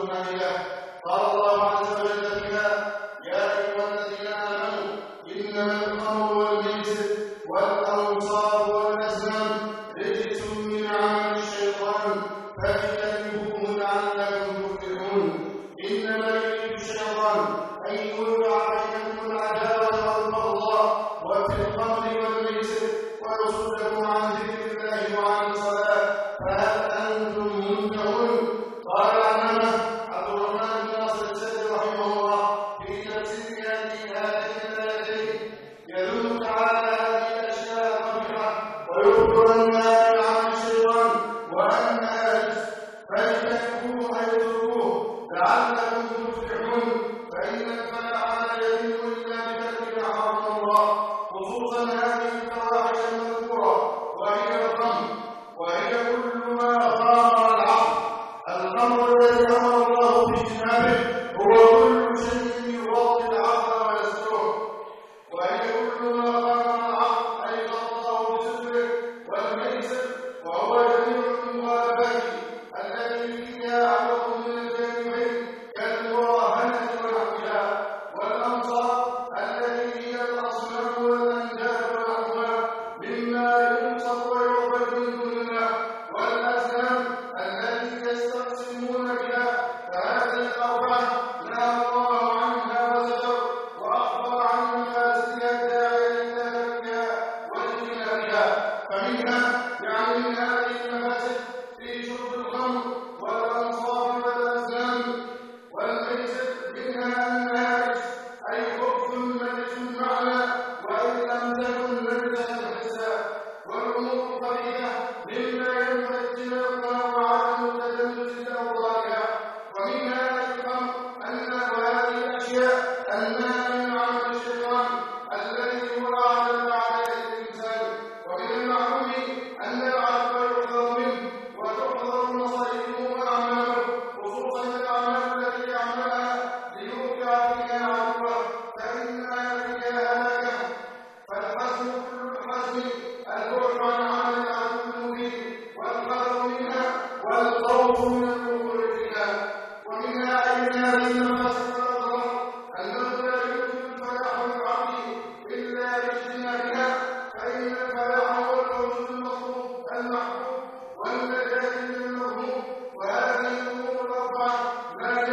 والنجاة من المذموم، وهذه الأمور الأربعة لا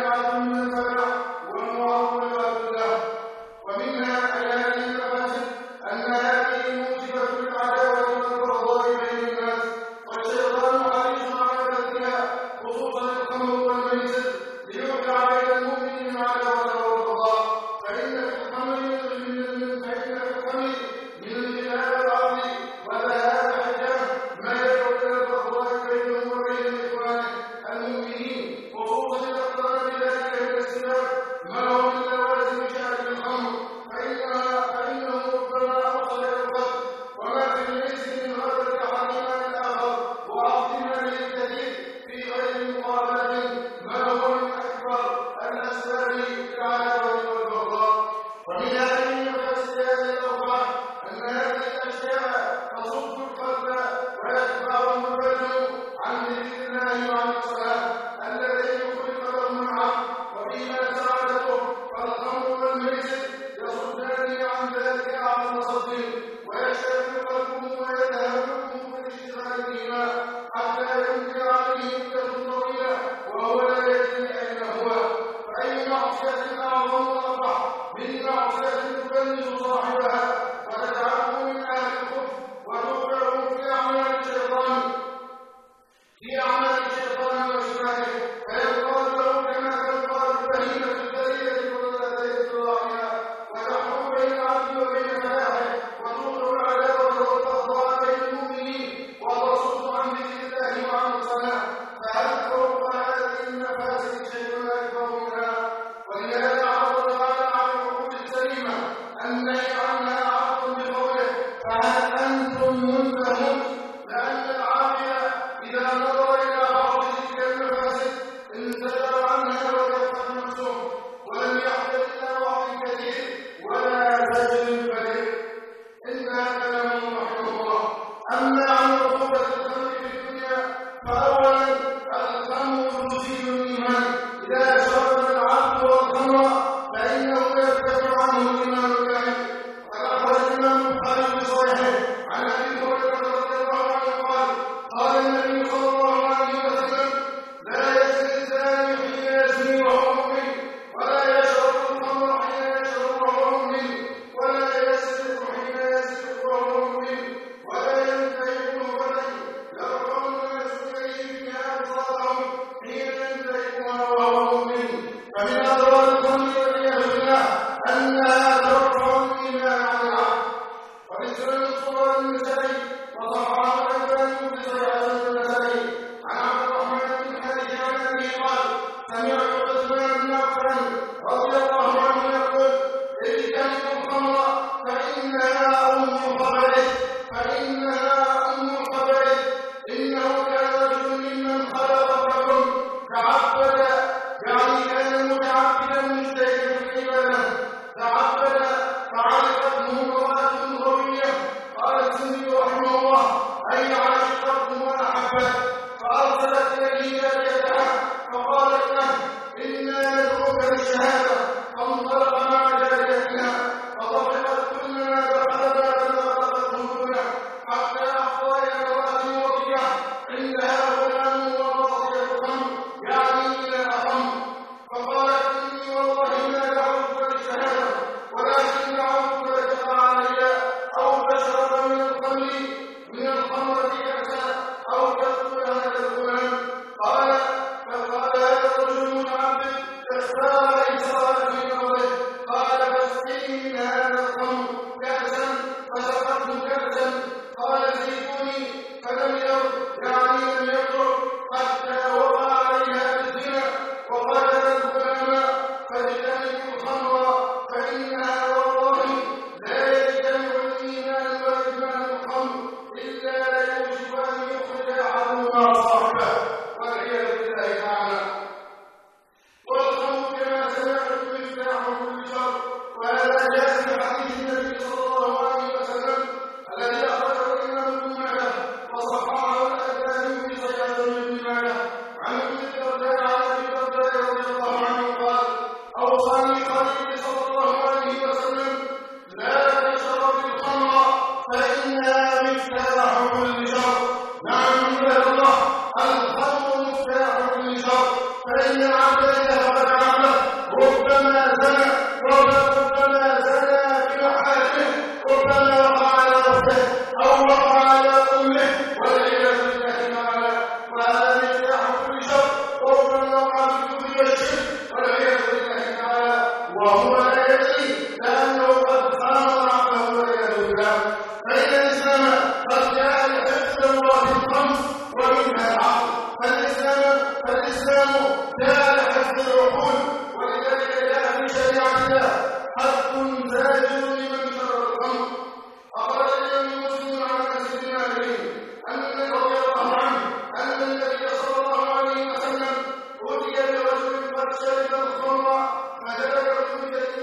شرب الخمر فهلك من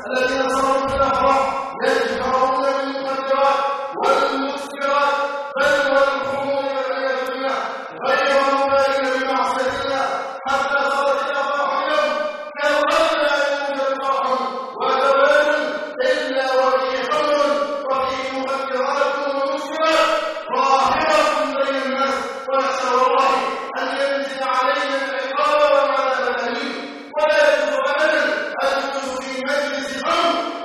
الذين صاروا في الأفراح يجمعون بالمخدرات والمسكرات بل والخمور والعياذ بالله غير مبالين بمعصية الله حتى صارت الأفراح اليوم كالغد لا يوجد فرح وجوال إلا وفيه خمر وفيه مخدرات ومسكرات ظاهرة بين الناس ونسأل الله أن ينزل علينا العقاب والعذاب الأليم ولا يجوز أبدا أن نجلس في مجلس خمر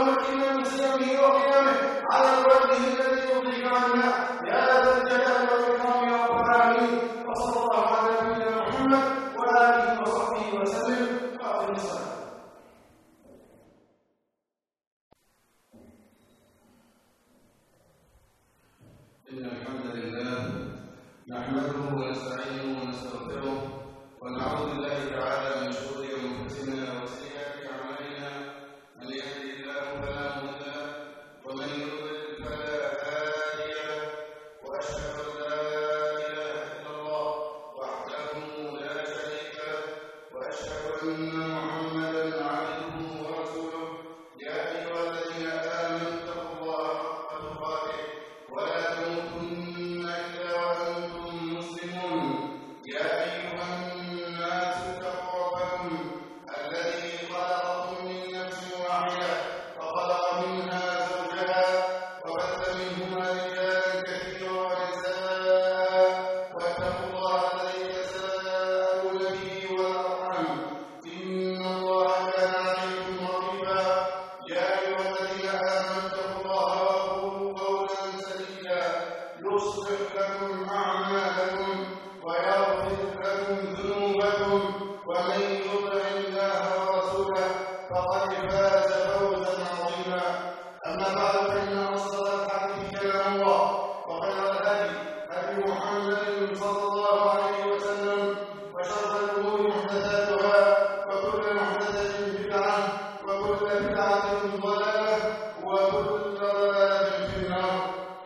ومكنا من صيامه وقيامه على الوجه الذي يرضيك عنا يا ذا الجلال والإكرام يا رب العالمين. وصلى الله على نبينا محمد وآله وصحبه وسلم. وأقم الصلاة. إن الحمد لله نحمده ونستعينه ونستغفره ونعوذ بالله تعالى من شرور أنفسنا وسيئات أعمالنا. من يهده الله فلا مضل له ومن يضلل فلا هادي له. وأشهد أن لا إله إلا الله وحده لا شريك له وأشهد أن محمدا عبده ورسوله. يا أيها الذين آمنوا اتقوا الله حق تقاته ولا تموتن إلا وأنتم مسلمون. يا أيها الناس اتقوا ربكم الذي خلقكم من نفس واحدة وخلق منها زوجها وبث منهما رجالا كثيرا ونساء واتقوا الله الذي تساءلون به والأرحام إن الله كان عليكم رقيبا. يا أيها الذين آمنوا اتقوا الله وقولوا قولا سديدا يصلح لكم أعمالكم ويغفر لكم ذنوبكم ومن يطع الله ورسوله فقد فاز فوزا عظيما. أما بعد فإن أصدق الحديث كلام الله وخير الهدي هدي محمد صلى الله عليه وسلم وشر الأمور محدثاتها وكل محدثة بدعة وكل بدعة ضلالة وكل ضلالة في النار.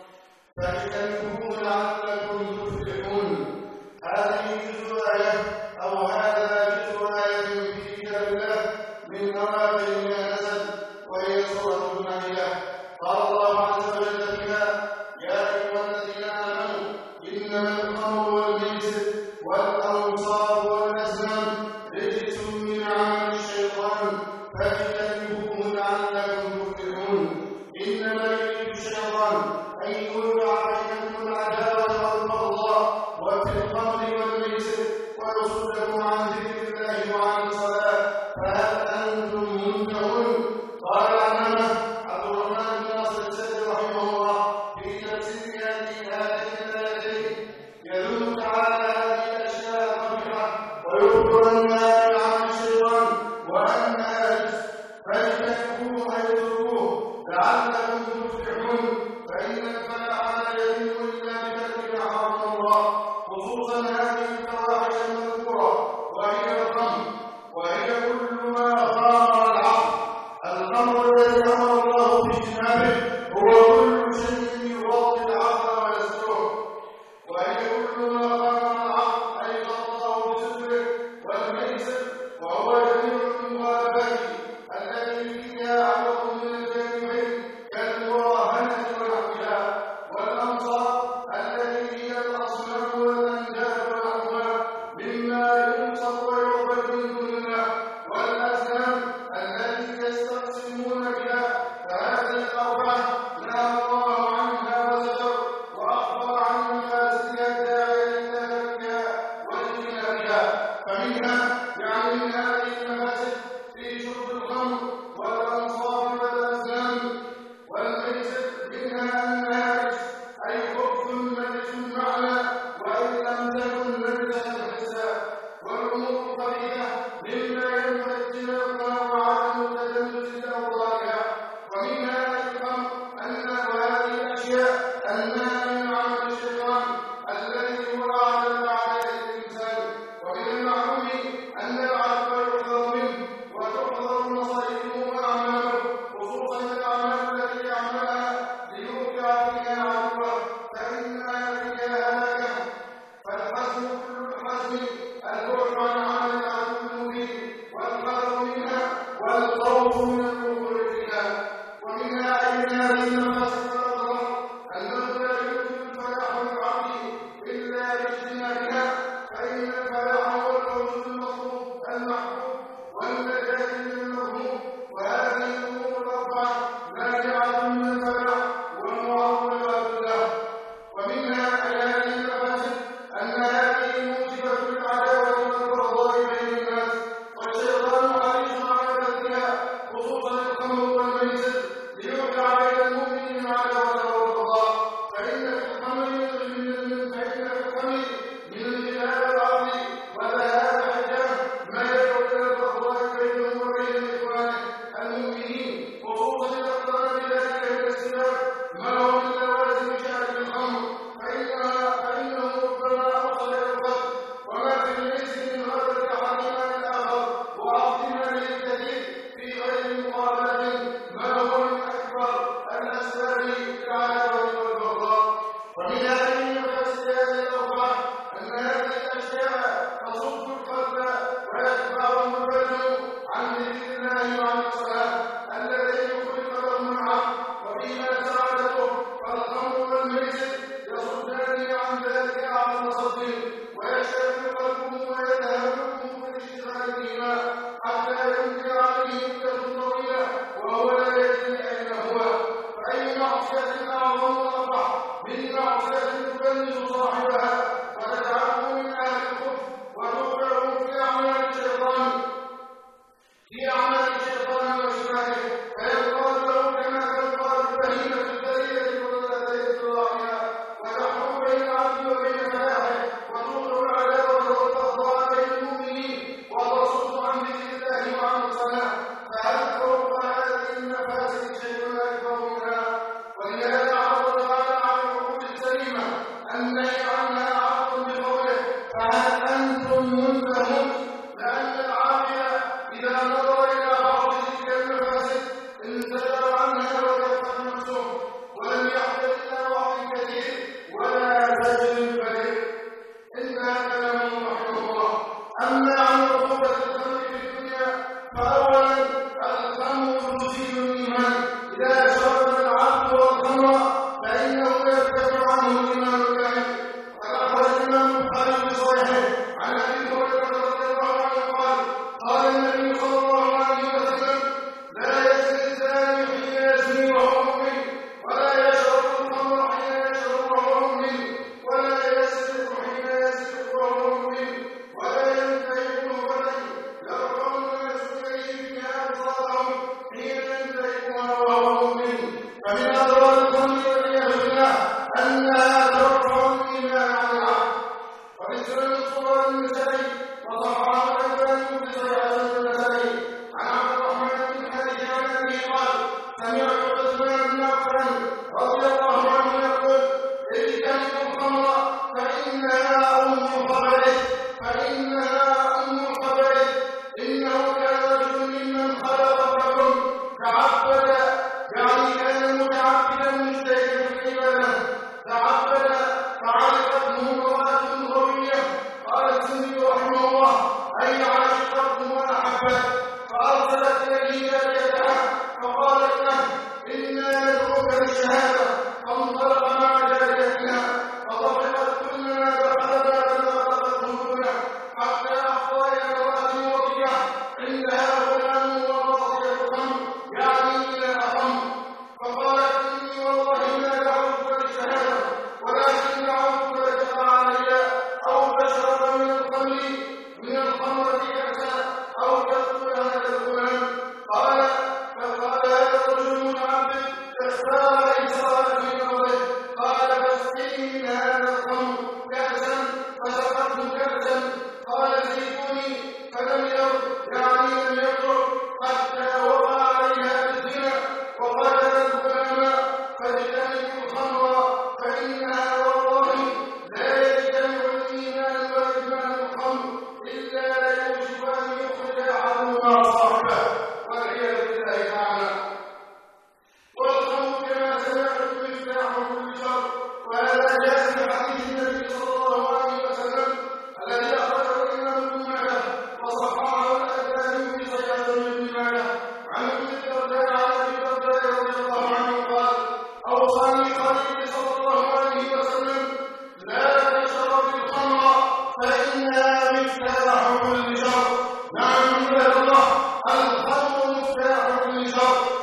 فاجتنبوه لعلكم تفلحون. هذه جزء آية أو هذا جزء آية في كتاب الله من أواخر ما نزل وهي سورة المائدة. قال الله عز وجل فيها: يا أيها الذين آمنوا إنما الخمر والميسر والأنصاب والأزلام رجس من عمل الشيطان فاجتنبوه لعلكم تفلحون. إنما يريد الشيطان أن يوقع بينكم العداوة والبغضاء وفي الخمر والميسر ويصدكم عن ذكر الله وعن الصلاة فهل أنتم منتهون؟ قال العلامة عبد الرحمن بن ناصر السعدي رحمه الله في تفسير هذه الآيتين يدل تعالى هذه الأشياء القبيحة ويخبر أنها من عمل الشيطان وأنها رجس فاجتنبوه واتركوه لعلكم تفلحون. فإن الفلاح لا يتم إلا بترك ما حرم الله خصوصا هذه الفواحش المذكورة وهي الخمر وهي كل ما خامر العقل. الخمر الذي أمر الله باجتنابه هو كل شيء يغطي العقل ويستره وهي كل ما خامر العقل أي غطاه بستره. والميسر وهو جميع المخالفات التي فيها عدد من الجانبين كالمراهنة ونحوها. والأنصاب التي هي الأصنام والأنداد ونحوها مما ينصب ويعبد من دون الله. والأزلام التي يستقسمون بها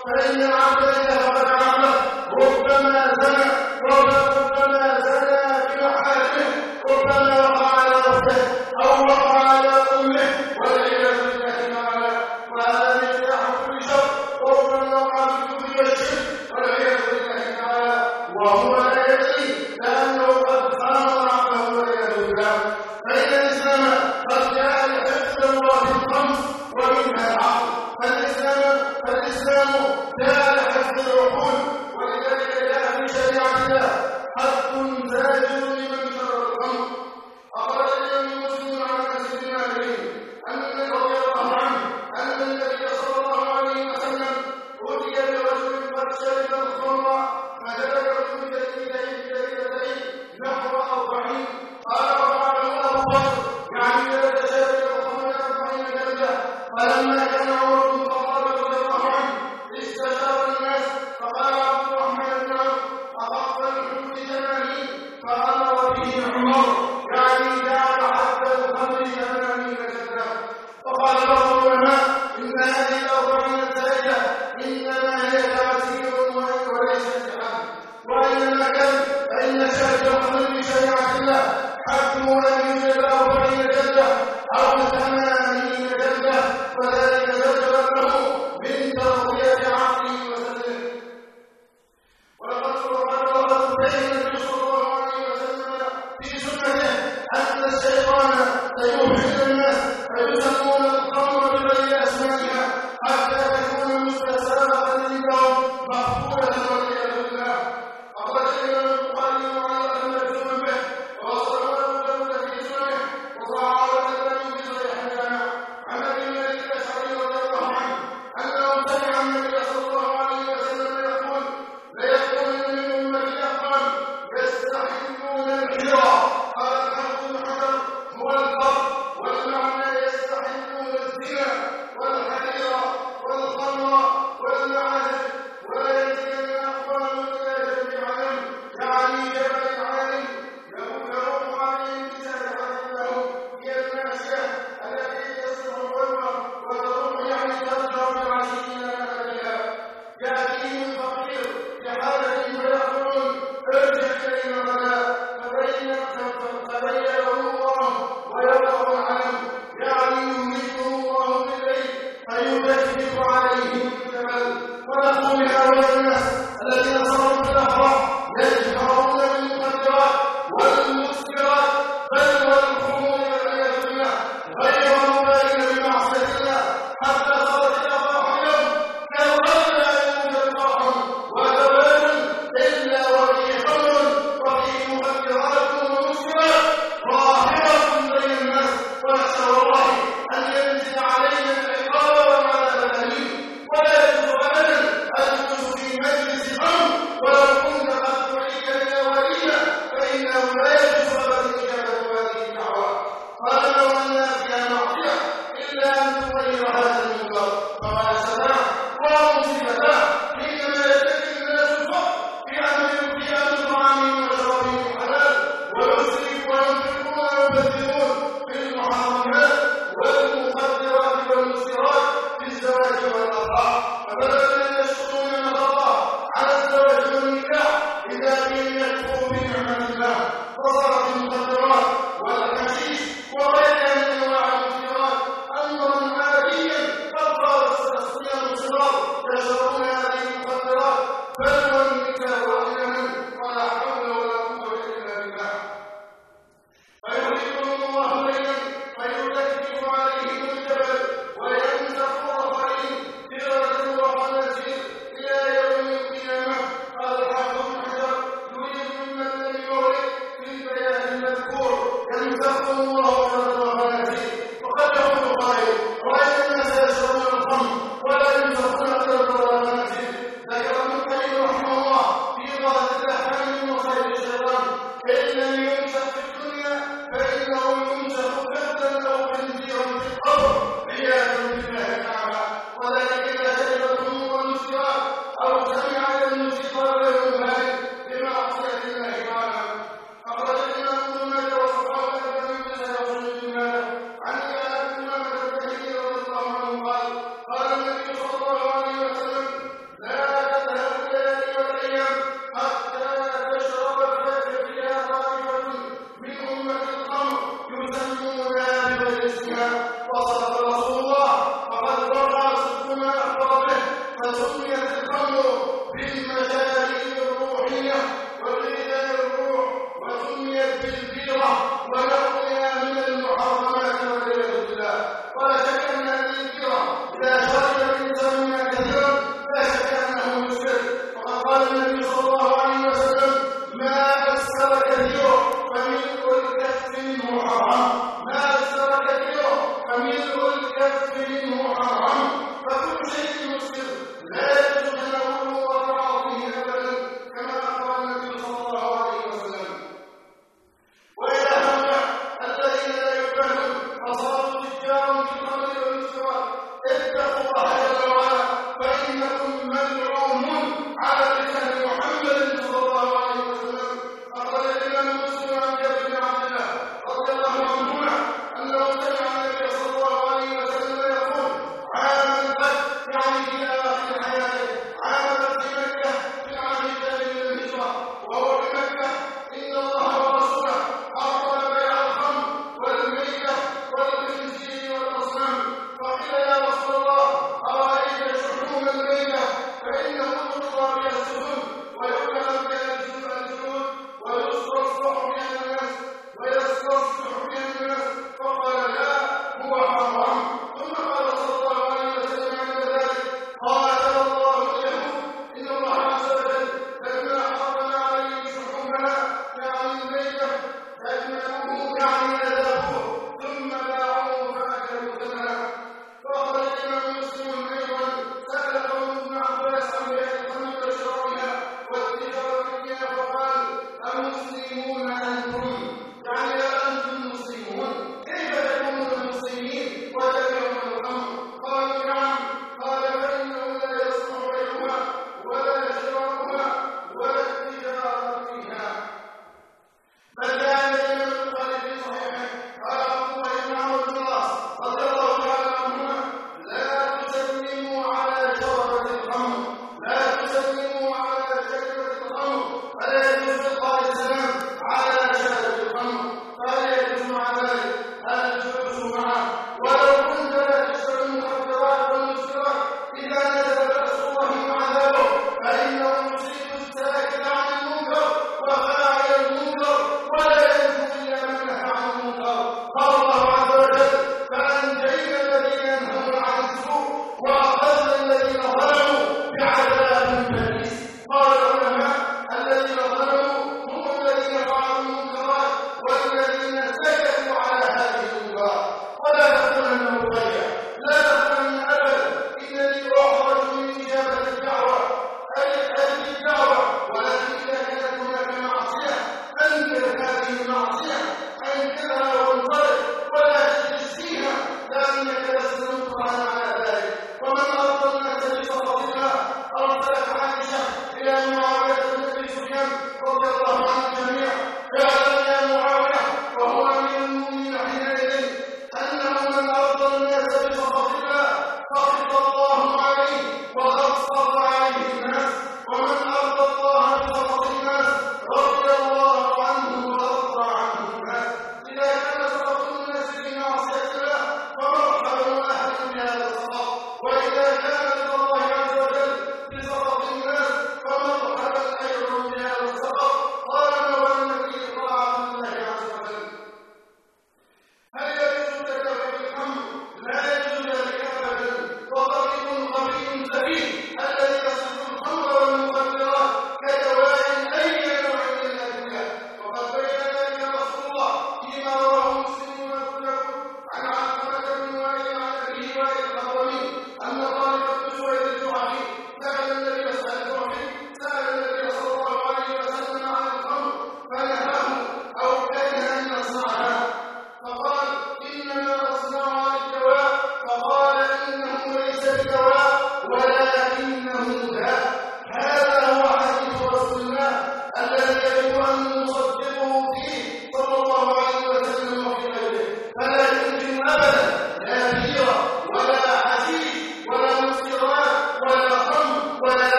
فإن العبد إذا فقد عقله ربما زنى بمحارمه، ربما وقع على نفسه أو وقع على أمه والعياذ بالله تعالى، وهذا مفتاح كل شر، ربما وقع في كل الشرك والعياذ بالله تعالى، وهو لا يدري لأنه قد خان عقله والعياذ بالله. فإن الإسلام قد جاء لحفظ المراتب الخمس ومنها العقل، فالإسلام جاء لحفظ العقول، ولذلك جاء في شريعة الله حد زاجر لمن شرب الخمر. أخرج الإمام مسلم عن أنس بن مالك أن رضي الله عنه أن النبي صلى الله عليه وسلم أتي برجل قد شرب الخمر فهلكه من جريدتين نحو 40، قال وفعله أبو بكر يعني لا شرب الخمر 40 جلدة. فلما كان عمر بن الخطاب رضي الله عنه استشار الناس فقال عبد الرحمن بن عوف أخف الحدود 80، فأمر به عمر يعني جعل حد الخمر 80 جلدة. وقال بعض العلماء إن هذه 40 الزائدة إنما هي تعزير وليست بحد، وإنما كان فإن شرب الخمر بشريعة الله حكمه أن يوجد 40 جلدة أو 80 جلدة، وذلك زجرا له من تربية عقله وسلمه. ولقد بين النبي صلى الله عليه وسلم في سنته أن الشيطان سيوحد الناس فيسمون الخمر بغير أسمائها حتى تكون مستساغة عندهم مقبولة والعياذ بالله. أخرج الإمام البخاري معلقا مجزوما به وصححه أبو داود في سننه وصححه الألباني في صحيح الجامع عن أبي مالك الأشعري رضي الله عنه أنه سمع النبي صلى الله عليه وسلم يقول ليكونن من أمتي أقوام يستحلون الحرى. قال الحافظ بن حجر هو الفرق، والمعنى يستحلون الزنا والحرير والخمر والمعازف، ولا يزين أقوام إلى جنب عدن يعني جبل العالم يروح عليهم بساحة لهم هي الماشية التي تصبح الغربة وتروح يعني ترجع بالعشي إلى أهلها. يأتيهم الفقير بحاجة فيقولون ارجع إلينا غدا، فبين له الله ويوقع العلم يعني يميته الله بالليل فيجدد عليهم الجبل. ونقول لهؤلاء الناس الذين صاروا في الأفراح يجهرون بالمخدرات والمسكرات بل والخمور والعياذ بالله غير مبالين بمعصية الله حتى صارت الأفراح اليوم كالغد لا يوجد فرح وزواج إلا وفيه خمر وفيه مخدرات ومسكرات ظاهرة بين الناس. ونسأل الله أن ينزل علينا العقاب والعذاب الأليم، ولا يجوز أبدا أن نشرك الخمر بالمشارب الروحية وغذاء الروح وسميت بالبيرة ونحوها من المحرمات والعياذ بالله. ولا شك أن هذه البيرة إذا شرب الإنسان منها كثيرا لا شك أنه مسكر. وقد قال النبي صلى الله عليه وسلم: ما أسكر كثيره فملء الكف منه حرام. ما أسكر كثيره فملء الكف منه حرام. فكل شيء مسكر لا يجوز تناوله وتعاطيه أبدا كما أخبر النبي صلى الله عليه وسلم. وإلى هؤلاء الذين لا يفهمون فصاروا تجار في الخمر والمسكرات اتقوا الله جل وعلا فإنكم ملعونون على لسان محمد صلى الله عليه وسلم. أخرج الإمام مسلم عن جابر بن عبد الله رضي الله عنهما أنه سمع النبي صلى الله عليه وسلم يقول: عام الفتح يعني في آخر حياته، عام فتح مكة في العام الثاني من الهجرة، وهو بمكة إن الله ورسوله حرم بيع الخمر والميتة والخنزير والأصنام. فقيل: يا رسول الله أرأيت شحوم الميتة فإنه يطلى بها السفن ويؤكل بها الجلود ويستصبح بها الناس فقال: لا، هو حرام. ثم قال صلى الله عليه وسلم عند ذلك: قاتل الله اليهود إن الله عز وجل لما حرم عليهم شحومها يعني الميتة فأجملوه يعني أذابوه ثم باعوه فأكلوا ثمنه. وأخرج الإمام مسلم أيضا سأل قوم ابن عباس عن بيع الخمر وشرابها والتجارة فيها فقال: أمسلمون أنتم؟ يعني لا أنتم مسلمون، كيف تكونون مسلمين وتبيعون الخمر؟ قالوا: نعم. قال: فإنه لا يصلح بيعها ولا شراؤها ولا التجارة فيها. بل كان الإمام البخاري في صحيحه قال عبد الله بن عمرو بن العاص رضي الله تعالى عنهما: لا تسلموا على شربة الخمر، لا تسلموا على شربة الخمر، فلا يجوز إلقاء السلام على شربة الخمر. فهل يجوز مع ذلك الجلوس معه ولو كنت لا تشرب المخدرات والمسكرات؟ إذا نزل بأس الله وعذابه فإنه يصيب الساكت عن المنكر وفاعل المنكر ولا ينجو إلا من نهى عن المنكر. قال الله عز وجل: فأنجينا الذين ينهون عن السوء وأخذنا الذين ظلموا بعذاب بئيس. قال العلماء: الذين ظلموا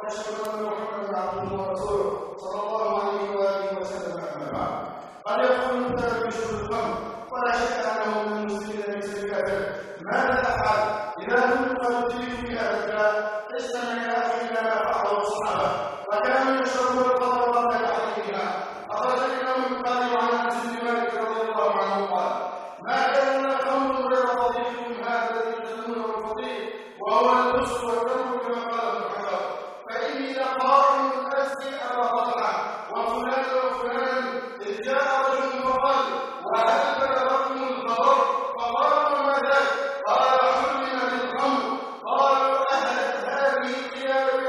واشهد ان محمدا عبده ورسوله صلى الله عليه واله وسلم. اما بعد، قد يقول المبتلى بشرب الخمر ولا شك انه من المسلمين ليس بكافر. ماذا افعل اذا كنت قد ابتليت في هذا الداء؟ استمع يا اخي الى ما فعله الصحابه، وكانوا يشربون الخمر قبل تحريمها. اخرج الامام البخاري عن انس بن مالك رضي الله عنه قال: ما كان لنا خمر غير فضيل هذا الذي تسمونه الفضيل، وهو البسط والتمر كما قال ابن حجر. فاني لقائم اسقي ابا طلحه وفلان وفلان، اذ جاء رجل فقال: وهل بلغكم الخبر؟ فقالوا: وما ذاك؟ قال: حرمت الخمر. قالوا: اهلت هذه الخيال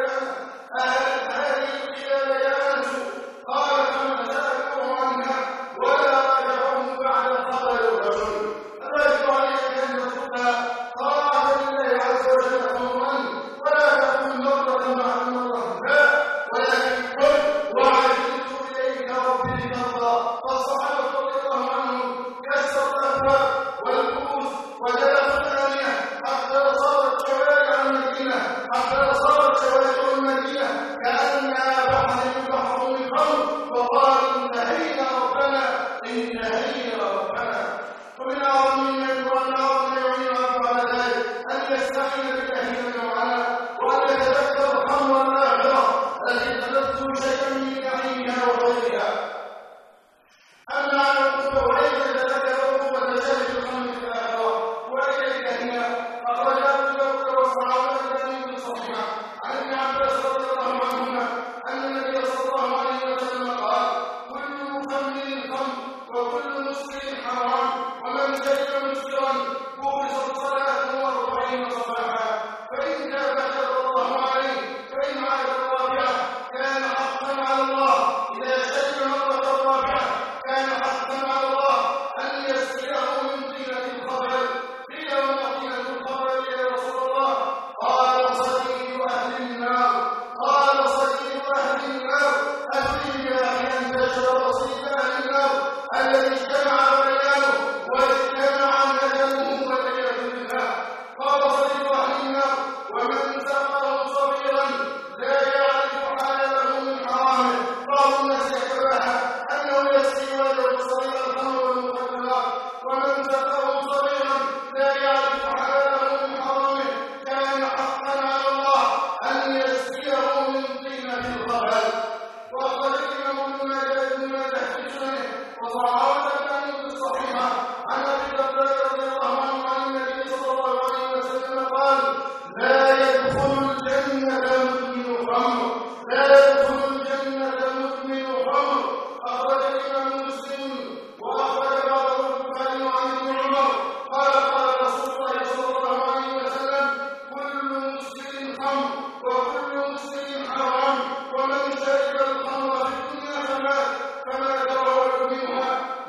يا انس؟ قال: فما سالوه عنها ولا رجعوه بعد الخبر الرجل. الرجل عليك ان تتركها طاعه لله عز وجل قوما، ولا تكن مرة مع المرة، لا، ولكن قل: وعجلت اليك ربي لترضى. فالصحابه رضي الله عنهم كسروا الابواب والكؤوس وجلسوا الانيه حتى صارت شوارع المدينه كانها بحر يبحر من خمر، وقالوا: انتهينا ربنا. ومن اعظم النعم وان اعظم ما يعين على ذلك ان يستعين بالله جل وعلا، وان يتذكر خمر الاخره التي تلذ شيئا من نعيمها وخيرها. اما عن عقوبه وليس يتذكر عقوبه شرب الخمر في الاخره واليك هي. اخرج ابو داود والصحابه الثاني في صحيحه عن ابن عباس رضي الله عنهما ان النبي صلى الله عليه وسلم قال: كل مخمر خمر وكل مسكر حرام، ومن شرب مسكرا فرضت صلاته 40 صباحا، فان تاب تاب الله عليه، فان عاد الرابعه كان حقا على الله. اذا شرب مره الرابعه كان حقا على الله ان يسقيه من طينه الخبر. قيل: وما طينه الخبر يا رسول الله؟ قال: صديق اهل النار. قال: صديق اهل النار، اتريد يا اخي ان تشرب صديق اهل النار الذي اجتمع بيانه واجتمع ندمه والعياذ بالله. قال: صديق اهل النار، ومن سقاه صغيرا لا يعرف حلاله من حرامه. بعض الناس يحسبها انه يسقي ولده صغير الخمر والمخدرات، ومن سقاه صغيرا لا يعرف حلاله من حرامه كان حقا على الله ان يسقيه من طينه الخبل. واخرج الامام ابن ماجه في سننه وصححه الالباني في الصحيحه عن ابي الدرداء رضي الله عنه عن النبي صلى الله عليه وسلم قال: لا يدخل الجنه مدمن خمر. اخرج الامام مسلم واخرج بعضه البخاري عن ابن عمر قال: قال رسول الله صلى الله عليه وسلم: كل مسكر خمر وكل مسكر حرام، ومن شرب الخمر في الدنيا فمات تبول منها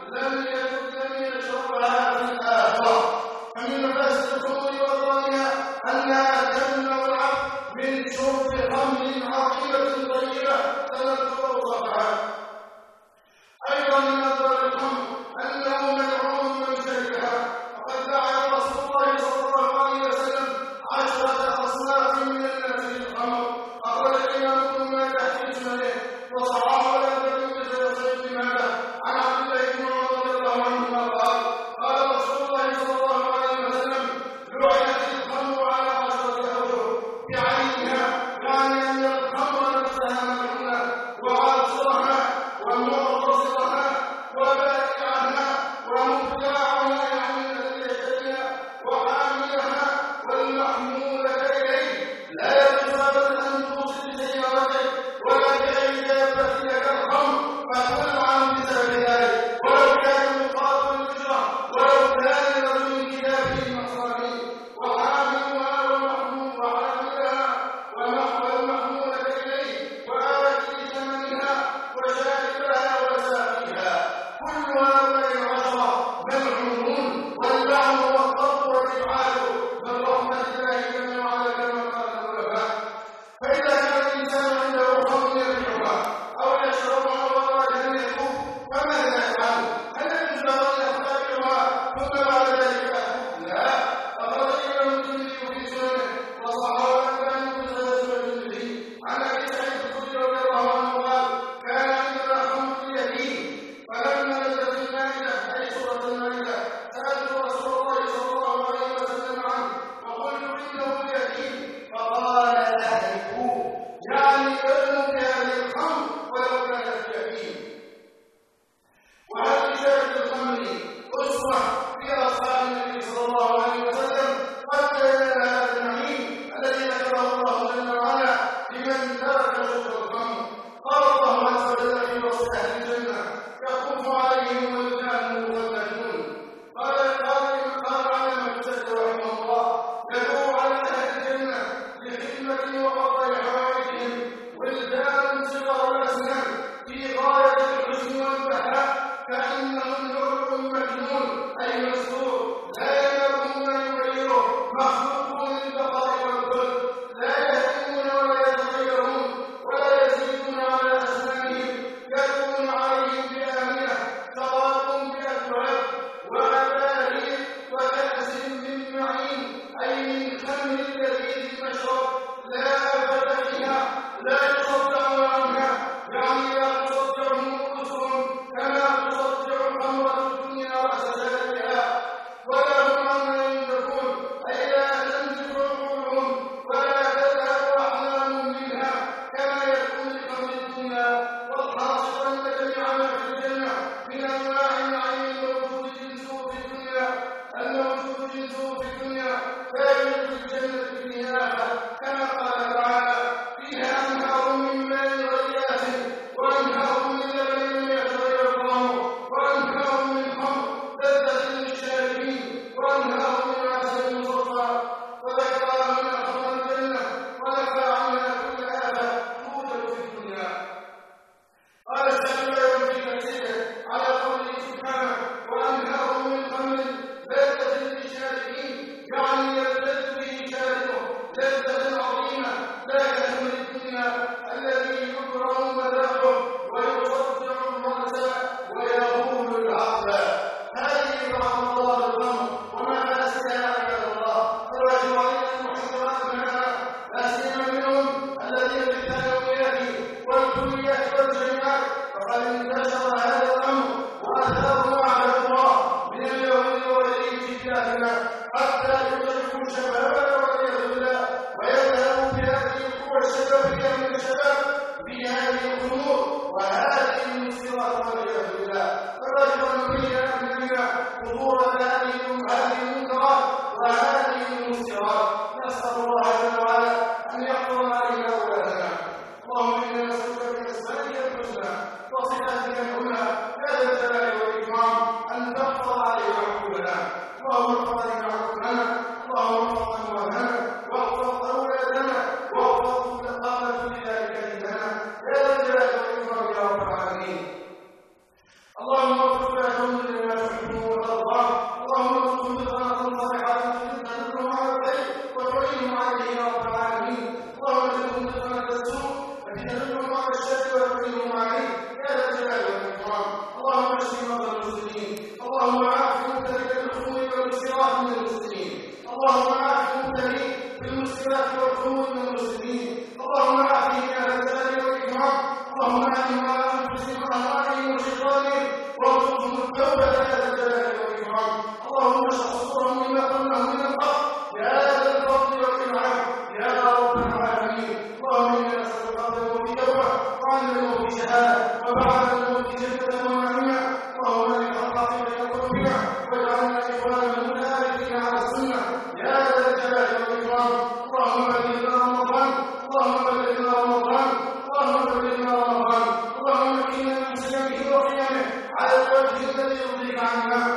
شبابنا والعياذ بالله، ويذهب بهذه القوى الشبابية من الشباب في هذه الأمور وهذه المسكرات والعياذ بالله. فذكر النبي أننا ظهور هذه المنكرات وهذه المسكرات. نسأل الله جل وعلا أن يحفظ علينا أولادنا. اللهم إنا نسألك بأسمائك الحسنى وصفاتك العلى يا ذا الجلال والإكرام أن تحفظ علينا عقولنا. اللهم احفظ علينا عقولنا، اللهم احفظ أموالنا واحفظ أولادنا واحفظ تقامة في ذلك ديننا يا ذا الجلال والإكرام يا رب العالمين. اللهم اغفر لهم لما تحبه وترضاه، اللهم ارزقهم بطانة صالحة تدلهم على الخير وتعينهم عليه يا رب العالمين. اللهم ارزقهم بطانة السوء فتدلهم على الشر وتعينهم عليه يا ذا الجلال والإكرام. اللهم اشف مرضى المسلمين، اللهم عاف مبتلي بالخمور والمسكرات من المسلمين، اللهم عاف مبتلي بالمسكرات والخمور من المسلمين، اللهم عافهم يا ذا الجلال والإكرام. اللهم اعلم على انفسهم اعمالهم وشيطانهم وارزقهم التوبه يا ذا الجلال والاكرام. اللهم اشرح صدورهم لما قلناه من الحق يا ذا الفضل والانعام يا رب العالمين. اللهم انا نسالك قبل الموت توبه وعند الموت شهاده وبعد الموت جنه ونعيما. اللهم انك الحق بين قلوبنا واجعلنا اخوانا متآلفين على السنه يا ذا الجلال والاكرام. اللهم بلغنا رمضان، اللهم بلغنا رمضان، اللهم بلغنا رمضان، اللهم اكرمنا من صيامه وقيامه على الوجه الذي يرضيك عنا.